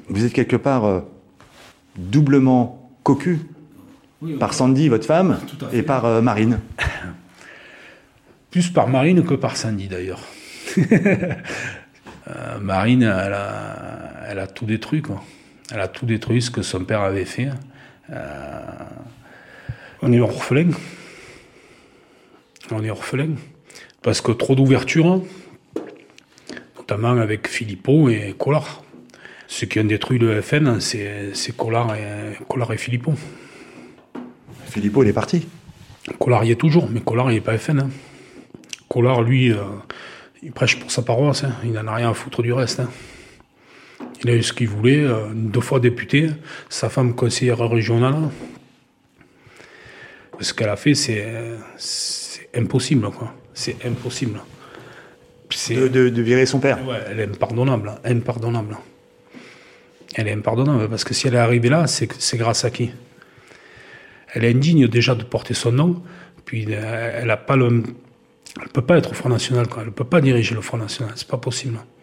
vous êtes quelque part doublement cocu par Sandy, votre femme, et par Marine. Plus par Marine que par Sandy, d'ailleurs. Marine, elle a tout détruit, quoi. Elle a tout détruit ce que son père avait fait. On est orphelin. Parce que trop d'ouverture, notamment avec Philippot et Collard. Ceux qui ont détruit le FN, c'est Collard et Philippot. Philippot, il est parti. Collard y est toujours, mais Collard, il n'est pas FN. Collard, lui, il prêche pour sa paroisse. Il n'en a rien à foutre du reste. Il a eu ce qu'il voulait, 2 fois député, sa femme conseillère régionale. Ce qu'elle a fait, c'est impossible, quoi. C'est impossible. De virer son père. Ouais, elle est impardonnable. Elle est impardonnable, parce que si elle est arrivée là, c'est grâce à qui? Elle est indigne déjà de porter son nom, puis elle peut pas être au Front National, quoi. Elle peut pas diriger le Front National, c'est pas possible.